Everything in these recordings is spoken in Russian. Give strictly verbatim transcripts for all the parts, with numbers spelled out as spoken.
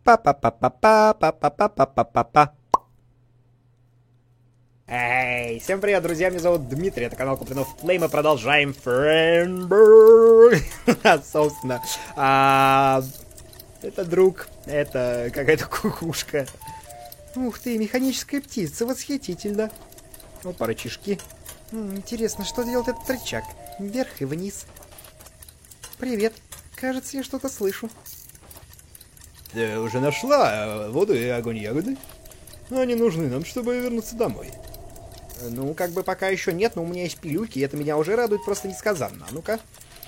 Па-па-па-па-па-па-па-па-па-па. Эй, всем привет, друзья, меня зовут Дмитрий, это канал Куплинов Плей, мы продолжаем Френбург. Собственно, а, это друг, это какая-то кукушка. Ух ты, механическая птица, восхитительно. Вот пара чешки. М, интересно, что делает этот рычаг? Вверх и вниз. Привет, кажется, я что-то слышу. Ты уже нашла воду и огонь ягоды? Они нужны нам, чтобы вернуться домой. Ну, как бы пока еще нет, но у меня есть пилюльки, и это меня уже радует просто несказанно. А ну-ка.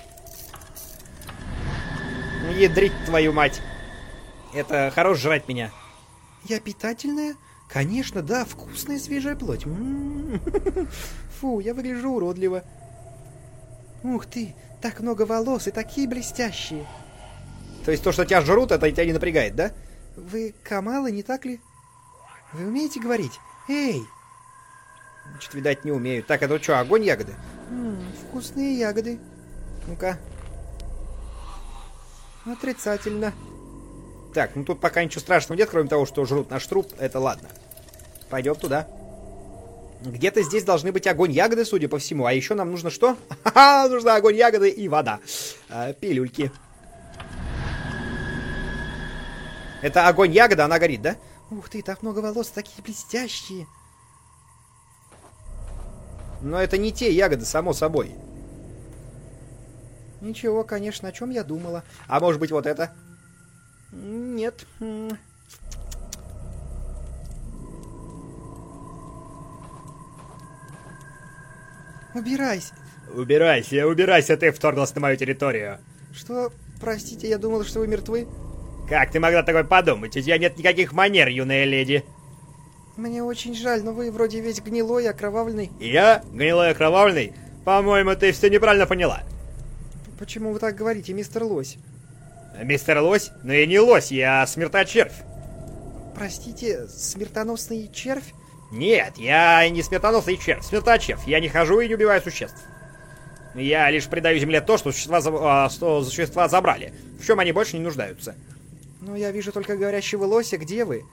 Ядрить твою мать. Это хорош жрать меня. Я питательная? Конечно, да, вкусная свежая плоть. М-м-м. Фу, я выгляжу уродливо. Ух ты, так много волос и такие блестящие. То есть то, что тебя жрут, это тебя не напрягает, да? Вы Камалы, не так ли? Вы умеете говорить? Эй! Значит, видать, не умеют. Так, это что, огонь ягоды? М-м, вкусные ягоды. Ну-ка. Отрицательно. Так, ну тут пока ничего страшного нет, кроме того, что жрут наш труп. Это ладно. Пойдем туда. Где-то здесь должны быть огонь ягоды, судя по всему. А еще нам нужно что? Ха-ха, нужна огонь ягоды и вода. А, пилюльки. Это огонь ягода, она горит, да? Ух ты, так много волос, такие блестящие. Но это не те ягоды, само собой. Ничего, конечно, о чем я думала. А может быть вот это? Нет. Убирайся. Убирайся, убирайся, ты вторглась на мою территорию. Что? Простите, я думала, что вы мертвы. Как ты могла такое подумать? У тебя нет никаких манер, юная леди. Мне очень жаль, но вы вроде весь гнилой, окровавленный. Я? Гнилой, окровавленный? По-моему, ты все неправильно поняла. Почему вы так говорите, мистер Лось? Мистер Лось? Ну я не лось, я смерточервь. Простите, смертоносный червь? Нет, я не смертоносный червь, смерточервь. Я не хожу и не убиваю существ. Я лишь придаю земле то, что существа, а, что существа забрали. В чем они больше не нуждаются. Ну, я вижу только говорящего лося. Где вы?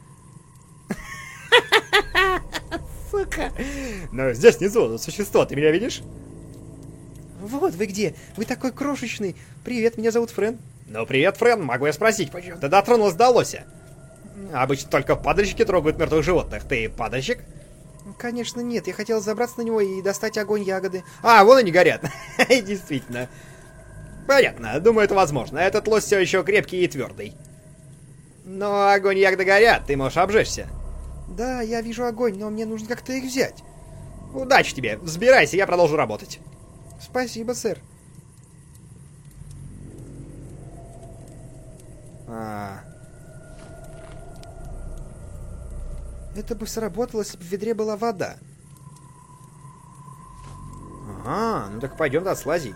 Сука. Но здесь внизу существо, ты меня видишь? Вот вы где. Вы такой крошечный. Привет, меня зовут Френ. Ну, привет, Френ. Могу я спросить, почему ты дотронулась до лося? Обычно только падальщики трогают мертвых животных. Ты падальщик? Конечно, нет. Я хотел забраться на него и достать огонь ягоды. А, вон они горят. Действительно. Понятно. Думаю, это возможно. Этот лось все еще крепкий и твердый. Но огонь ягоды горят. Ты можешь обжечься. Да, я вижу огонь, но мне нужно как-то их взять. Удачи тебе. Взбирайся, я продолжу работать. Спасибо, сэр. А... Это бы сработало, если бы в ведре была вода. Ага, ну так пойдем, да, слази.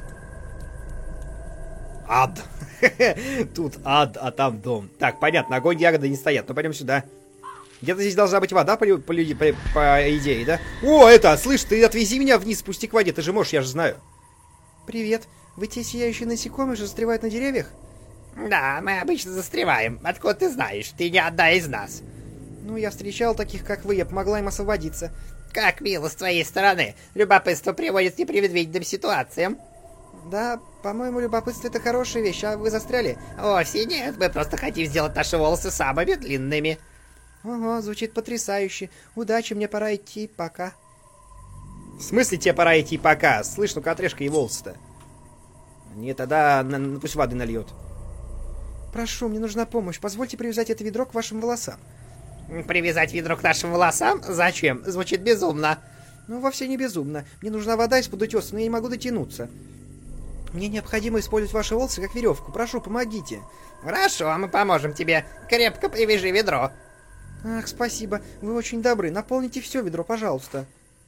Ад. Тут ад, а там дом. Так, понятно, огонь ягоды не стоят. Ну пойдем сюда. Где-то здесь должна быть вода, по, по, по, по идее, да? О, это, слышь, ты отвези меня вниз, спусти к воде, ты же можешь, я же знаю. Привет. Вы те сияющие насекомые, что застревают на деревьях? Да, мы обычно застреваем. Откуда ты знаешь? Ты не одна из нас. Ну, я встречал таких, как вы, я помогла им освободиться. Как мило с твоей стороны. Любопытство приводит к непредвиденным ситуациям. Да, по-моему, любопытство — это хорошая вещь, а вы застряли? Вовсе нет, мы просто хотим сделать наши волосы самыми длинными. Ага, звучит потрясающе. Удачи, мне пора идти, пока. В смысле тебе пора идти пока? Слышь, ну-ка отрежь-ка и волосы-то. Не, тогда на, на, пусть воды нальет. Прошу, мне нужна помощь. Позвольте привязать это ведро к вашим волосам. Привязать ведро к нашим волосам? Зачем? Звучит безумно. Ну, вовсе не безумно. Мне нужна вода из-под утеса, но я не могу дотянуться. Мне необходимо использовать ваши волосы как веревку. Прошу, помогите. Хорошо, мы поможем тебе. Крепко привяжи ведро. Ах, спасибо. Вы очень добры. Наполните все ведро, пожалуйста.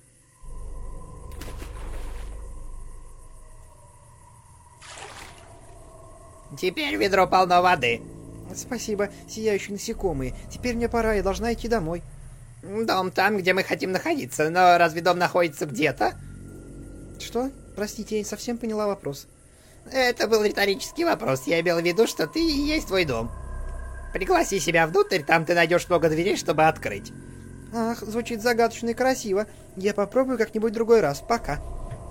Теперь ведро полно воды. Спасибо, сияющие насекомые. Теперь мне пора, я должна идти домой. Дом там, где мы хотим находиться. Но разве дом находится где-то? Что? Простите, я не совсем поняла вопрос. Это был риторический вопрос. Я имел в виду, что ты и есть твой дом. Пригласи себя внутрь, там ты найдешь много дверей, чтобы открыть. Ах, звучит загадочно и красиво. Я попробую как-нибудь другой раз. Пока.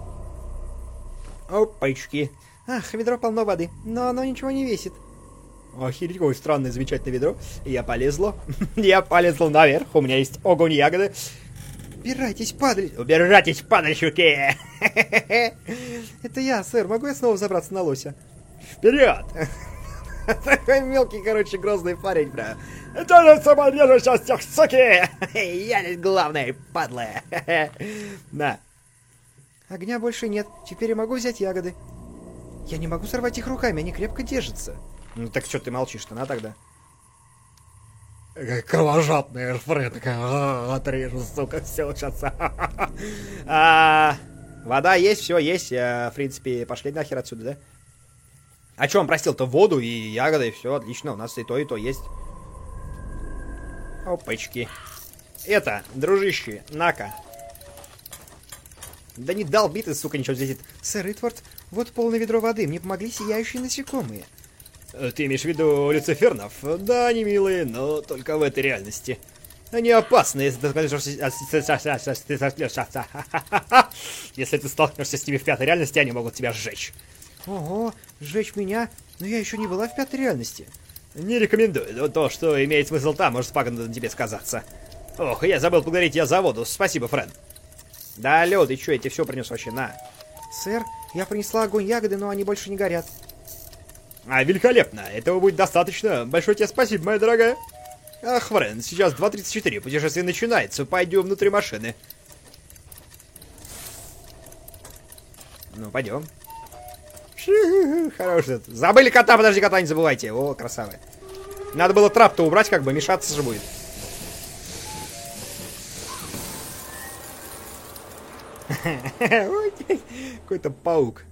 Опачки. Ах, ведро полно воды, но оно ничего не весит. Охереть, какое странное, замечательное ведро. Я полезла. Я полезла наверх. У меня есть огонь ягоды. Убирайтесь, падаль. Убирайтесь, падальщики! Это я, сэр. Могу я снова забраться на лося? Вперед! Такой мелкий, короче, грозный парень, бля. Это же саморежущая всех, суки! Я здесь главный, падла. На. Огня больше нет. Теперь я могу взять ягоды. Я не могу сорвать их руками, они крепко держатся. Ну так что ты молчишь-то, на тогда? Кровожадная Фред, такая, отрежу, сука, все сейчас. А, вода есть, все есть. В принципе, пошли нахер отсюда, да? А что он просил-то? Воду и ягоды, все отлично. У нас и то, и то есть. Опачки. Это, дружище, на-ка. Да не долби ты, сука, ничего здесь. Сэр Ритвард, вот полное ведро воды. Мне помогли сияющие насекомые. Ты имеешь в виду люцифернов? Да, они милые, но только в этой реальности. Они опасны, если ты если ты столкнешься с ними в пятой реальности, они могут тебя сжечь. Ого, сжечь меня? Но я еще не была в пятой реальности. Не рекомендую, но то, что имеет смысл там, может пагубно тебе сказаться. Ох, я забыл поблагодарить тебя за воду. Спасибо, Френ. Да, Лёд, и чё, я тебе все принес вообще, на. Сэр, я принесла огонь ягоды, но они больше не горят. А, великолепно. Этого будет достаточно. Большое тебе спасибо, моя дорогая. Ах, Френ, сейчас два тридцать четыре. Путешествие начинается. Пойдем внутрь машины. Ну, пойдем. Хороший. Забыли кота, подожди, кота не забывайте. О, красавы. Надо было трап-то убрать, как бы, мешаться же будет. Какой-то паук.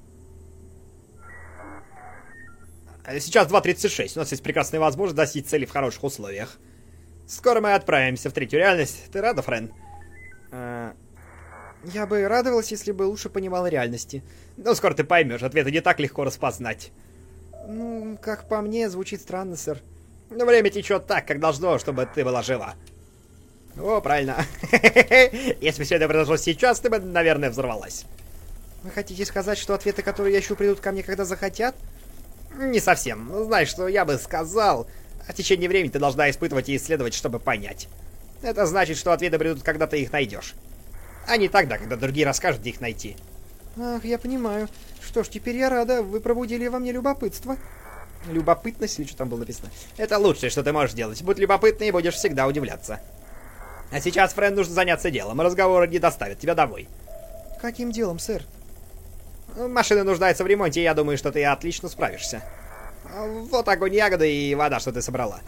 Сейчас два тридцать шесть. У нас есть прекрасная возможность достичь цели в хороших условиях. Скоро мы отправимся в третью реальность. Ты рада, Френ? А... Я бы радовалась, если бы лучше понимала реальности. Ну, скоро ты поймешь. Ответы не так легко распознать. Ну, как по мне, звучит странно, сэр. Но время течет так, как должно, чтобы ты была жива. О, правильно. Если все это произошло сейчас, ты бы, наверное, взорвалась. Вы хотите сказать, что ответы, которые я ищу, придут ко мне, когда захотят? Не совсем. Знаешь, что я бы сказал, в течение времени ты должна испытывать и исследовать, чтобы понять. Это значит, что ответы придут, когда ты их найдешь. А не тогда, когда другие расскажут, где их найти. Ах, я понимаю. Что ж, теперь я рада. Вы пробудили во мне любопытство. Любопытность или что там было написано? Это лучшее, что ты можешь делать. Будь любопытной и будешь всегда удивляться. А сейчас, Френ, нужно заняться делом. Разговоры не доставят тебя домой. Каким делом, сэр? Машина нуждается в ремонте, и я думаю, что ты отлично справишься. Вот огонь ягоды и вода, что ты собрала.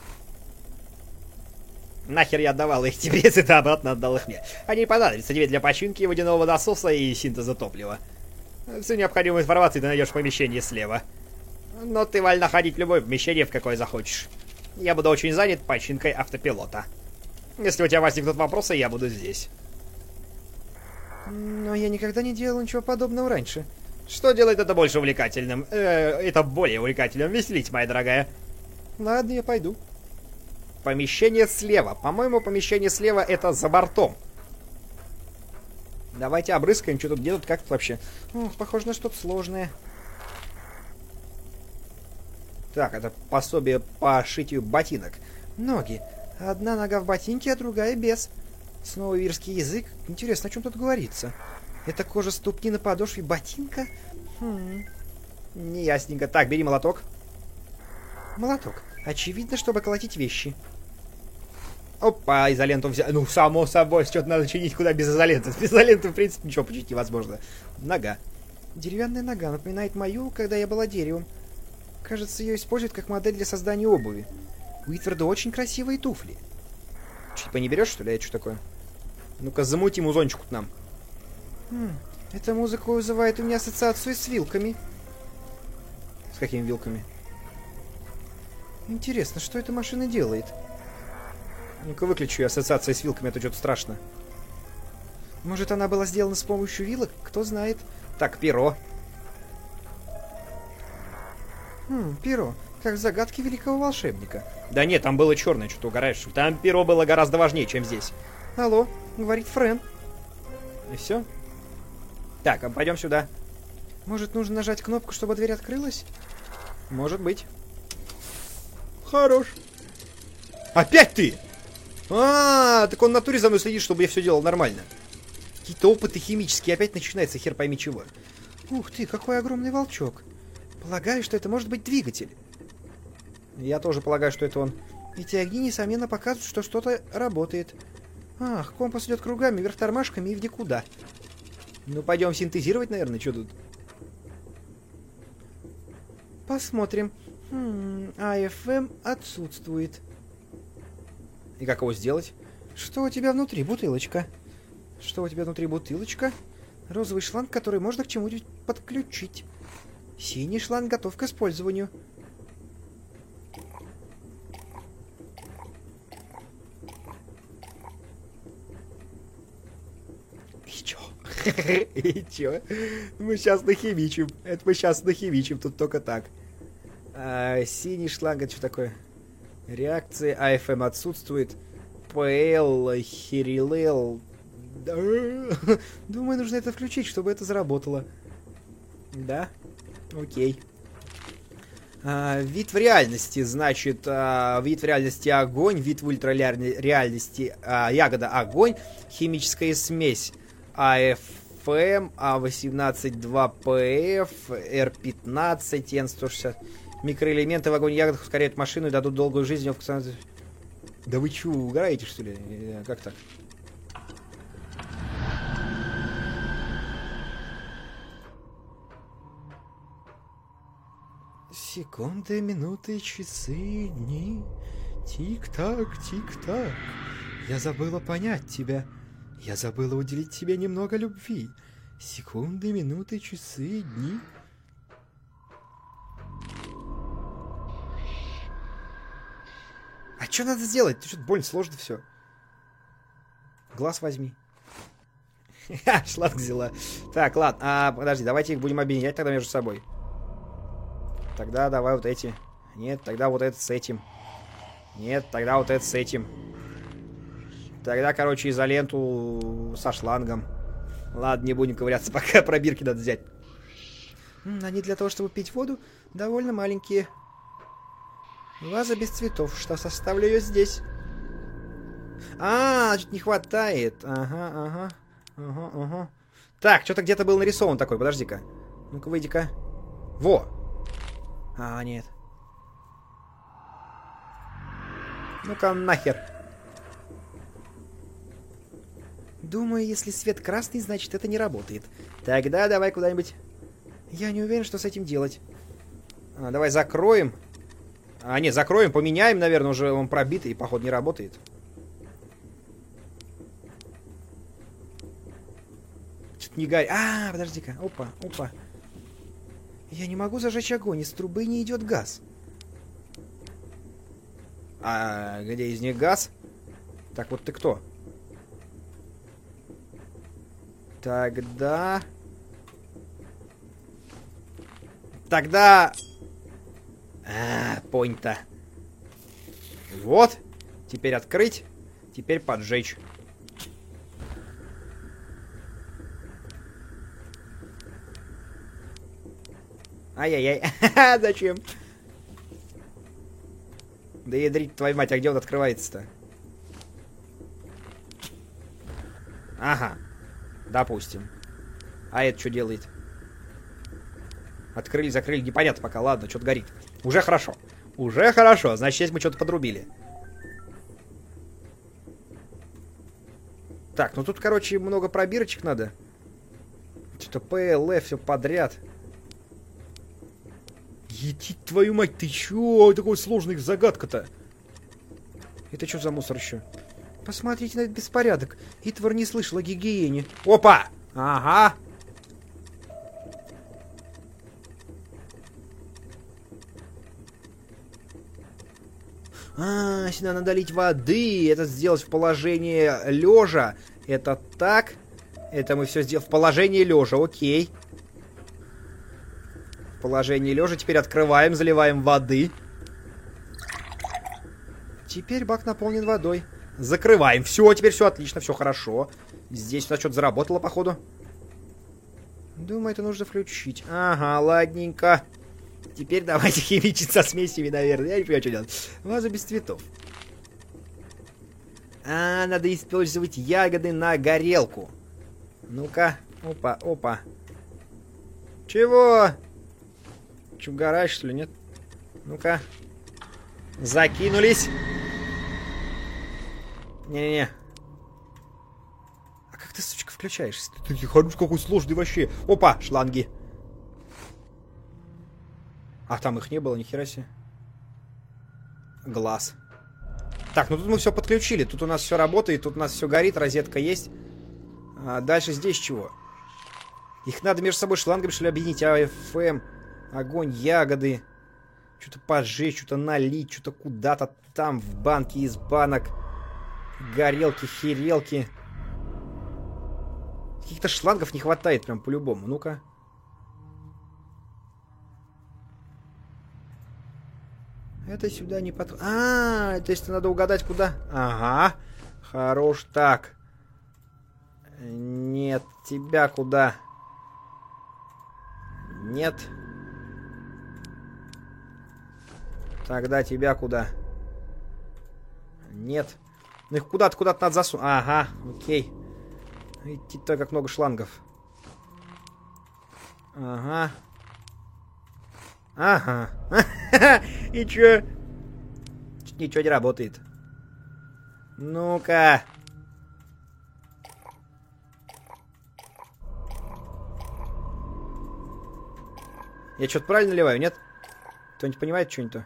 Нахер я отдавал их тебе, если ты обратно отдал их мне. Они понадобятся тебе для починки водяного насоса и синтеза топлива. Всю необходимую информацию ты найдешь в помещении слева. Но ты вольна ходить в любое помещение, в какое захочешь. Я буду очень занят починкой автопилота. Если у тебя возникнут вопросы, я буду здесь. Но я никогда не делал ничего подобного раньше. Что делает это больше увлекательным? Э, это более увлекательным. Веселить, моя дорогая. Ладно, я пойду. Помещение слева. По-моему, помещение слева это за бортом. Давайте обрыскаем, что тут, где тут, как тут вообще. Ох, похоже на что-то сложное. Так, это пособие по шитью ботинок. Ноги. Одна нога в ботинке, а другая без. Снова вирский язык. Интересно, о чем тут говорится? Это кожа ступни на подошве ботинка? Хм. Неясненько. Так, бери молоток. Молоток. Очевидно, чтобы колотить вещи. Опа, изоленту взял. Ну, само собой, что-то надо чинить, куда без изоленты. Без изоленты, в принципе, ничего починить невозможно. Нога. Деревянная нога напоминает мою, когда я была деревом. Кажется, ее используют как модель для создания обуви. У Итварда очень красивые туфли. Чуть не берешь, что ли? Это что такое? Ну-ка, замути музончику к нам. Хм, эта музыка вызывает у меня ассоциацию с вилками. С какими вилками? Интересно, что эта машина делает? Ну-ка, выключу ассоциацию с вилками, а то что-то страшно. Может, она была сделана с помощью вилок? Кто знает. Так, перо. Хм, перо. Как загадки великого волшебника. Да нет, там было черное, что ты угораешь. Там перо было гораздо важнее, чем здесь. Алло, говорит Френ. И все? Так, а пойдем сюда. Может, нужно нажать кнопку, чтобы дверь открылась? Может быть. Хорош. Опять ты! А, так он в натуре за мной следит, чтобы я все делал нормально. Какие-то опыты химические, опять начинается хер пойми чего. Ух ты, какой огромный волчок. Полагаю, что это может быть двигатель. Я тоже полагаю, что это он. Эти огни, несомненно, показывают, что что-то работает. Ах, компас идет кругами, вверх тормашками и в никуда. Ну, пойдем синтезировать, наверное, что тут? Посмотрим. Хм, а эф эм отсутствует. И как его сделать? Что у тебя внутри? Бутылочка. Что у тебя внутри? Бутылочка. Розовый шланг, который можно к чему-нибудь подключить. Синий шланг готов к использованию. И чё? И чё? Мы сейчас нахимичим. Это мы сейчас нахимичим, тут только так. А, синий шланг, это что такое? Реакции а эф эм отсутствует. пэ эл, херилел. Думаю, нужно это включить, чтобы это заработало. Да? Окей. А, вид в реальности, значит, а, вид в реальности огонь, вид в ультрареальности а, ягода огонь, химическая смесь а эф эм, а восемнадцать два пэ эф, эр пятнадцать, эн сто шестьдесят. Микроэлементы в огонь ягодах ускоряют машину и дадут долгую жизнь. Да вы чё, угораете, что ли? Как так? Секунды, минуты, часы, дни. Тик-так, тик-так. Я забыла понять тебя. Я забыла уделить тебе немного любви. Секунды, минуты, часы, дни. А что надо сделать? Ты что-то больно сложно все. Глаз возьми. Ха, шланг взяла. Так, ладно. А, подожди, давайте их будем объединять тогда между собой. Тогда давай вот эти. Нет, тогда вот этот с этим. Нет, тогда вот этот с этим. Тогда, короче, изоленту со шлангом. Ладно, не будем ковыряться, пока пробирки надо взять. Они для того, чтобы пить воду, довольно маленькие. Ваза без цветов. Что, составлю ее здесь? А, чуть не хватает. Ага, ага. Ага, ага. Так, что-то где-то был нарисован такой. Подожди-ка. Ну-ка, выйди-ка. Во! А, нет. Ну-ка, нахер. Думаю, если свет красный, значит, это не работает. Тогда давай куда-нибудь. Я не уверен, что с этим делать. А, давай закроем. А, нет, закроем, поменяем, наверное, уже он пробитый и, походу, не работает. Что-то не горит. А, подожди-ка. Опа, опа. Я не могу зажечь огонь, из трубы не идет газ. А где из них газ? Так, вот ты кто? Тогда... Тогда... А, понято. Вот. Теперь открыть. Теперь поджечь. Ай-яй-яй. Зачем? Да ядрить твою мать, а где он открывается-то? Ага. Допустим. А это что делает? Открыли, закрыли, непонятно пока. Ладно, что-то горит. Уже хорошо. Уже хорошо. Значит, здесь мы что-то подрубили. Так, ну тут, короче, много пробирочек надо. Что-то пэ эл эф, все подряд. Ети твою мать, ты чё? Такой сложный загадка-то. Это что за мусор еще? Посмотрите на этот беспорядок. Итвор не слышал о гигиене. Опа! Ага. А, сюда надо лить воды. Это сделать в положении лежа. Это так. Это мы все сделали в положении лежа. Окей. В положении лежа. Теперь открываем, заливаем воды. Теперь бак наполнен водой. Закрываем. Все, теперь все отлично, все хорошо. Здесь у нас что-то заработало, походу. Думаю, это нужно включить. Ага, ладненько. Теперь давайте химичить со смесями, наверное. Я не понимаю, что делать. Ваза без цветов. А, надо использовать ягоды на горелку. Ну-ка. Опа, опа. Чего? Че, гараж, что ли, нет? Ну-ка. Закинулись. Не-не-не. А как ты, сучка, включаешься? Ты, ты хорош, какой сложный вообще. Опа, шланги. А там их не было, нихера себе. Глаз. Так, ну тут мы все подключили. Тут у нас все работает, тут у нас все горит, розетка есть. А дальше здесь чего? Их надо между собой шлангами, что ли, объединить. А эф эм, огонь, ягоды. Что-то поджечь, что-то налить, что-то куда-то там в банке из банок. Горелки, херелки. Каких-то шлангов не хватает прям по-любому. Ну-ка. Это сюда не под... А, то есть надо угадать куда? Ага. Хорош. Так. Нет. Тебя куда? Нет. Тогда тебя куда? Нет. Ну их куда-то, куда-то надо засунуть. Ага, окей. Идти-то как много шлангов. Ага. Ага. И чё? Ничего не работает. Ну-ка. Я что-то правильно наливаю, нет? Кто-нибудь понимает что-нибудь?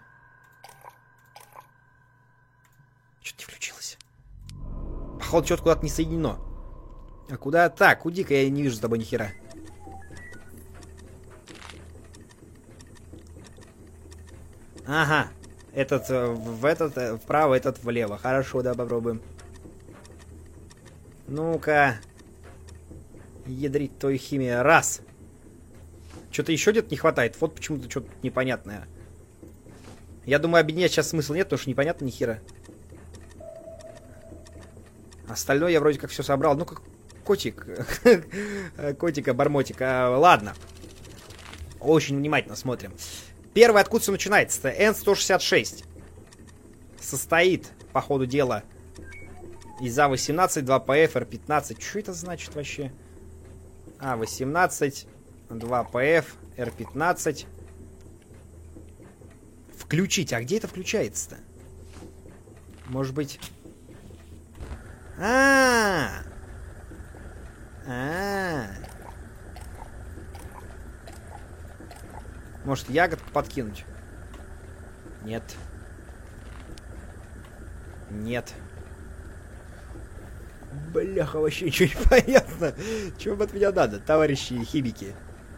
Что-то не включилось. Походу, что-то куда-то не соединено. А куда? Так, уйди-ка, я не вижу с тобой ни хера. Ага. Этот в этот вправо, этот влево. Хорошо, да, попробуем. Ну-ка. Ядрить твою химию. Раз. Что-то еще где-то не хватает. Вот почему-то что-то непонятное. Я думаю, объединять сейчас смысла нет, потому что непонятно ни хера. Остальное я вроде как все собрал. Ну-ка, котик. Котика-бормотика. Ладно. Очень внимательно смотрим. Первый, откуда все начинается-то? эн сто шестьдесят шесть. Состоит, по ходу дела, из А восемнадцать, два пэ эф, эр пятнадцать. Что это значит вообще? А восемнадцать, два пэ эф, эр пятнадцать. Включить. А где это включается-то? Может быть... А-а-а! А-а-а! Может, ягодку подкинуть? Нет. Нет. Бляха, вообще ничего не понятно. Чего от меня надо, товарищи химики?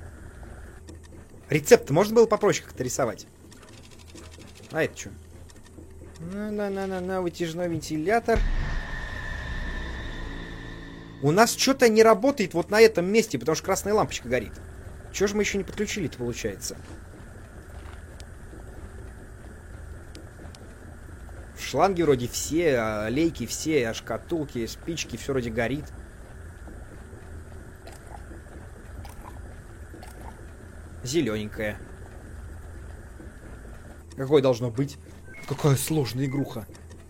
Рецепт можно было попроще как-то рисовать? А это что? На-на-на-на-на, вытяжной вентилятор. У нас что-то не работает вот на этом месте, потому что красная лампочка горит. Чего же мы еще не подключили-то, получается? Шланги вроде все, а лейки все, а шкатулки, спички, все вроде горит. Зелененькая. Какое должно быть? Какая сложная игруха.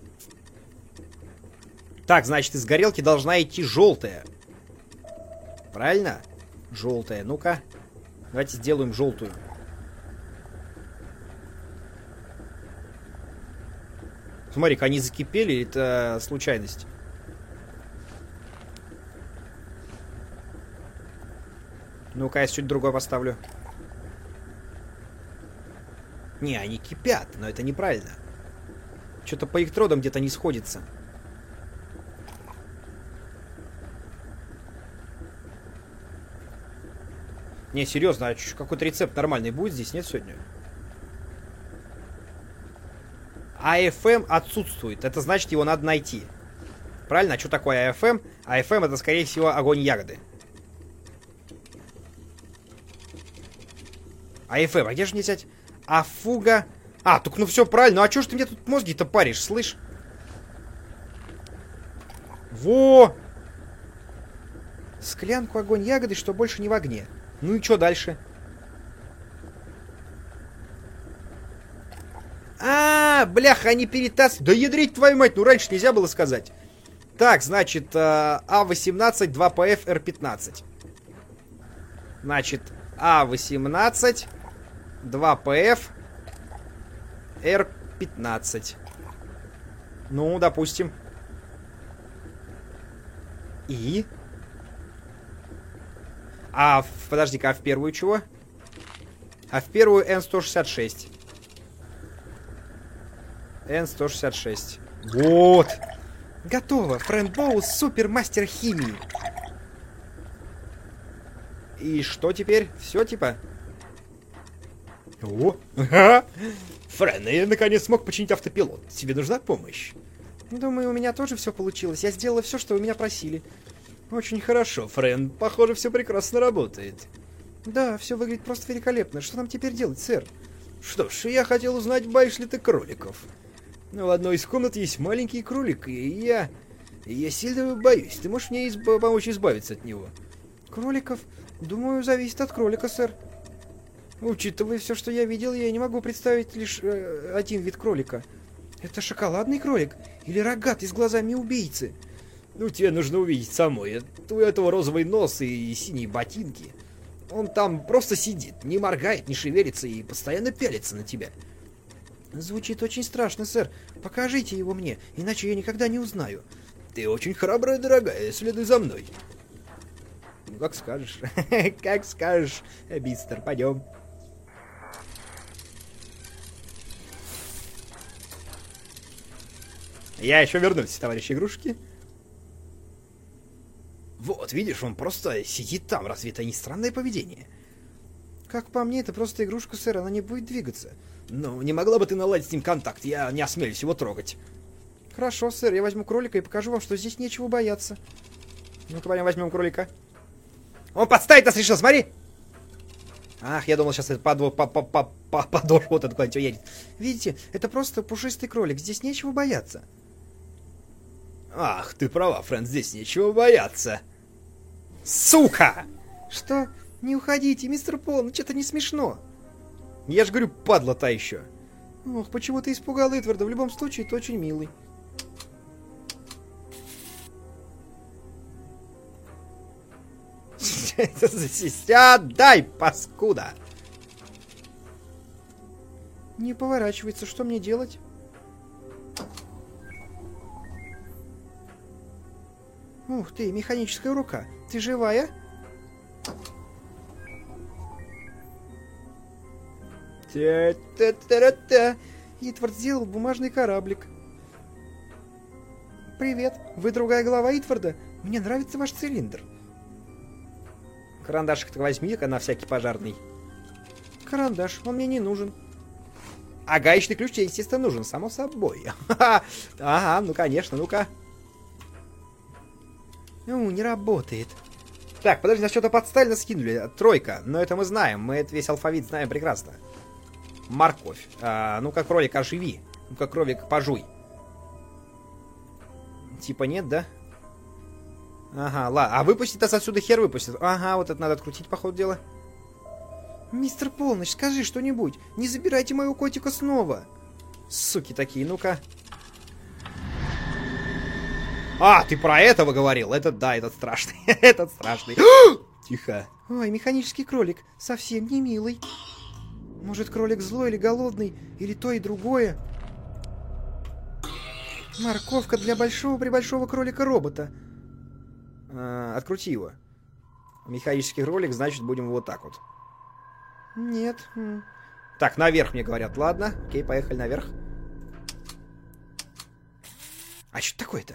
Так, значит, из горелки должна идти желтая. Правильно? Желтая. Ну-ка. Давайте сделаем желтую. Смотри-ка, они закипели, это случайность. Ну-ка, я чуть другое поставлю. Не, они кипят, но это неправильно. Что-то по электродам где-то не сходится. Не, серьезно, а какой-то рецепт нормальный будет здесь, нет, сегодня? а эф эм отсутствует. Это значит, его надо найти. Правильно? А что такое а эф эм? а эф эм это, скорее всего, огонь ягоды. а эф эм, а где же мне взять? Афуга, А, так ну все правильно. Ну а чё ж ты мне тут мозги-то паришь, слышь? Во! Склянку, огонь, ягоды, что больше не в огне. Ну и что дальше? А, бляха, они перетаскивают. Да ядрить твою мать, ну раньше нельзя было сказать. Так, значит, А восемнадцать, два ПФ, Р пятнадцать. Значит, А восемнадцать, два ПФ, Р пятнадцать. Ну, допустим. И? А, в- подожди-ка, а в первую чего? А в первую Н сто шестьдесят шесть. Н сто шестьдесят шесть. Вот. Готово. Фрэнд Боус, супермастер химии. И что теперь? Все типа? О, ага. Фрэн, я наконец смог починить автопилот. Тебе нужна помощь? Думаю, у меня тоже все получилось. Я сделала все, что вы меня просили. Очень хорошо, Фрэн. Похоже, все прекрасно работает. Да, все выглядит просто великолепно. Что нам теперь делать, сэр? Что ж, я хотел узнать, боишь ли ты кроликов. Ну, в одной из комнат есть маленький кролик, и я... Я сильно его боюсь. Ты можешь мне изб... помочь избавиться от него? Кроликов? Думаю, зависит от кролика, сэр. Учитывая все, что я видел, я не могу представить лишь э, один вид кролика. Это шоколадный кролик или рогатый с глазами убийцы? Ну, тебе нужно увидеть самой. У этого розовый нос и синие ботинки. Он там просто сидит, не моргает, не шевелится и постоянно пялится на тебя. Звучит очень страшно, сэр. Покажите его мне, иначе я никогда не узнаю. Ты очень храбрая, дорогая, следуй за мной. Ну, как скажешь. Как скажешь, мистер, пойдем. Я еще вернусь, товарищи игрушки. Вот, видишь, он просто сидит там. Разве это не странное поведение? Как по мне, это просто игрушка, сэр, она не будет двигаться. Ну, не могла бы ты наладить с ним контакт? Я не осмелюсь его трогать. Хорошо, сэр, я возьму кролика и покажу вам, что здесь нечего бояться. Ну-ка, пойдем возьмем кролика. Он подставить нас решил, смотри! Ах, я думал, сейчас это подво... по по по по подошва вот это куда-нибудь уедет. Видите, это просто пушистый кролик, здесь нечего бояться. Ах, ты права, Фрэн, здесь нечего бояться. Сука! Что? Не уходите, мистер Пол, ну что-то не смешно. Я же говорю, падла та еще. Ох, почему ты испугал Эдварда? В любом случае, ты очень милый. Это за сися, дай, паскуда! Не поворачивается, что мне делать? Ух ты, механическая рука. Ты живая? Та-та-та-та-та. Итвард сделал бумажный кораблик. Привет, вы другая голова Итварда? Мне нравится ваш цилиндр. Карандашик-то возьми-ка на всякий пожарный. Карандаш, он мне не нужен. А гаечный ключ тебе, естественно, нужен, само собой. Ага, ну конечно, ну-ка. Ну, не работает. Так, подожди, нас что-то под Сталина скинули. Тройка, но это мы знаем, мы это весь алфавит знаем прекрасно. Морковь. А, ну-ка, кролик, оживи. Ну-ка, кролик, пожуй. Типа нет, да? Ага, ладно. А выпустит нас отсюда хер выпустит. Ага, вот это надо открутить, по ходу дела. Мистер Полночь, скажи что-нибудь. Не забирайте моего котика снова. Суки такие, ну-ка. А, ты про этого говорил? Этот, да, этот страшный. Этот страшный. Тихо. Ой, механический кролик. Совсем не милый. Может, кролик злой или голодный, или то и другое. Морковка для большого-пребольшого кролика-робота. А, открути его. Механический кролик, значит, будем вот так вот. Нет. Так, наверх мне говорят. Ладно, окей, поехали наверх. А что такое-то?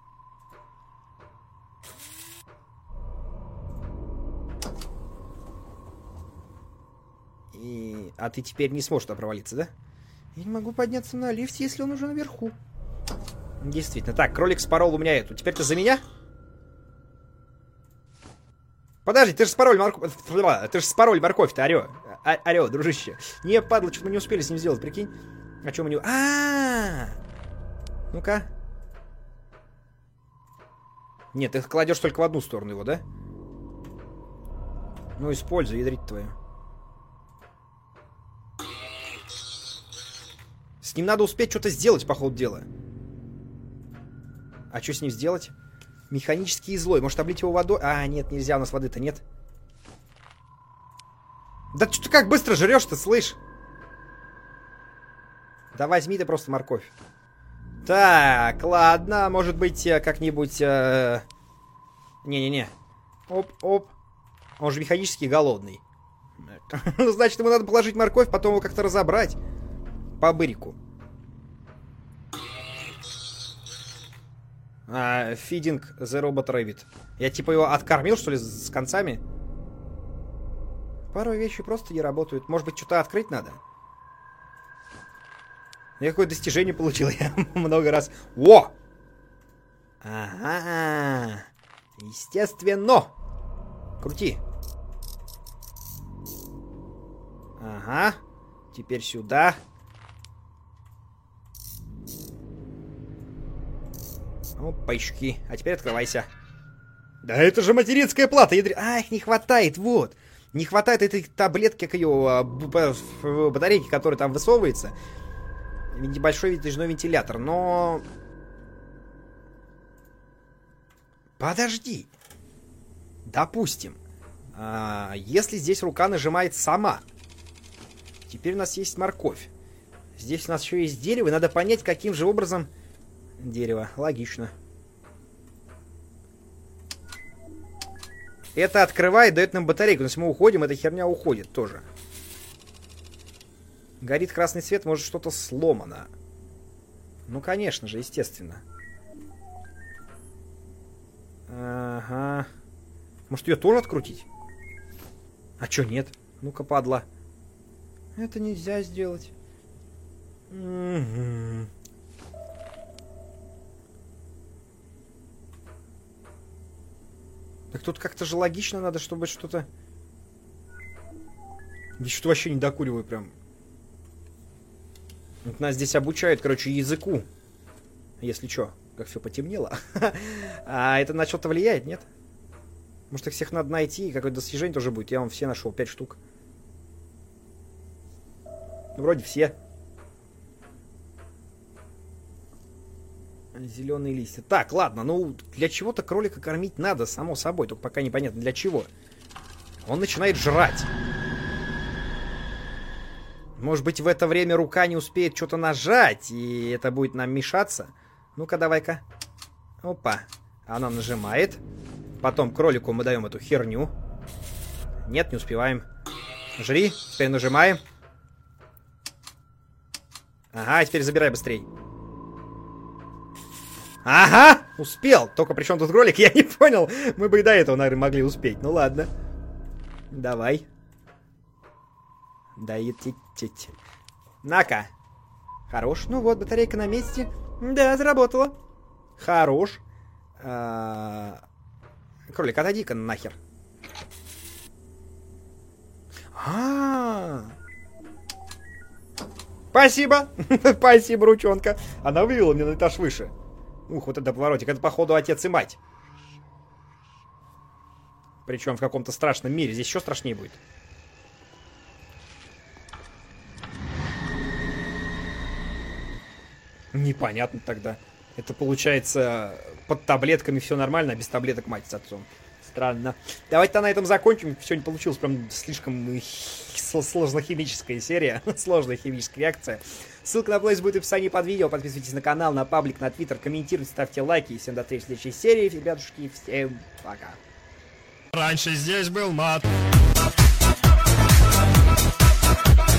И... А ты теперь не сможешь туда провалиться, да? Я не могу подняться на лифте, если он уже наверху. Действительно. Так, кролик спорол у меня эту. Теперь ты за меня? Подожди, ты же спороль морковь. Ты же спороль морковь-то, орё. Орё, дружище. Не, падла, что-то мы не успели с ним сделать, прикинь. А что мы не... А-а-а! Ну-ка. Нет, ты кладешь только в одну сторону его, да? Ну, используй, ядрить твою. С ним надо успеть что-то сделать, по ходу дела. А что с ним сделать? Механический злой. Может, облить его водой? А, нет, нельзя, у нас воды-то нет. Да что ты как быстро жрешь-то, слышь? Да возьми ты просто морковь. Так, ладно, может быть, как-нибудь... Не-не-не. Э... Оп-оп. Он же механически голодный. Ну, значит, ему надо положить морковь, потом его как-то разобрать. По бырику. А, feeding the robot rabbit. Я типа его откормил, что ли, с концами? Пару вещей просто не работают. Может быть, что-то открыть надо? Я какое достижение получил. Я много раз... О! Ага. Естественно. Крути. Ага. Теперь сюда. Опачки. А теперь открывайся. Да это же материнская плата. Ядри... А, их не хватает, вот. Не хватает этой таблетки, как ее, батарейки, которая там высовывается. Небольшой вытяжной вентилятор, но... Подожди. Допустим. А, если здесь рука нажимает сама. Теперь у нас есть морковь. Здесь у нас еще есть дерево, и надо понять, каким же образом... Дерево. Логично. Это открывает, дает нам батарейку. Но если мы уходим, эта херня уходит тоже. Горит красный свет, может что-то сломано. Ну, конечно же, естественно. Ага. Может, ее тоже открутить? А чё нет? Ну-ка, падла. Это нельзя сделать. Угу. Так тут как-то же логично надо, чтобы что-то... Я что-то вообще не докуриваю прям. Вот нас здесь обучают, короче, языку. Если что, как все потемнело. А это на что-то влияет, нет? Может, их всех надо найти, и какое-то достижение тоже будет. Я вам все нашел, пять штук. Вроде все. Зеленые листья. Так, ладно, ну для чего-то кролика кормить надо, само собой. Только пока непонятно для чего. Он начинает жрать. Может быть, в это время рука не успеет что-то нажать, и это будет нам мешаться. Ну-ка, давай-ка. Опа. Она нажимает. Потом кролику мы даем эту херню. Нет, не успеваем. Жри. Теперь нажимаем. Ага, теперь забирай быстрей. Ага, успел. Только при чем тут кролик, я не понял. Мы бы и до этого, наверное, могли успеть. Ну ладно. Давай. Да и ти-ти-ти. На-ка. Хорош. Ну вот, батарейка на месте. Да, заработала. Хорош. А... Кролик, отойди-ка нахер. А-а-а. Спасибо. Спасибо, ручонка. Она вывела меня на этаж выше. Ух, вот это поворотик. Это, походу, отец и мать. Причем в каком-то страшном мире. Здесь еще страшнее будет. Непонятно тогда. Это получается, под таблетками все нормально, а без таблеток мать с отцом. Странно. Давайте-то на этом закончим. Сегодня получилась прям слишком сложно-химическая серия. Сложная химическая реакция. Ссылка на плейлист будет в описании под видео. Подписывайтесь на канал, на паблик, на твиттер. Комментируйте, ставьте лайки. И всем до встречи в следующей серии. Ребятушки, всем пока. Раньше здесь был мат.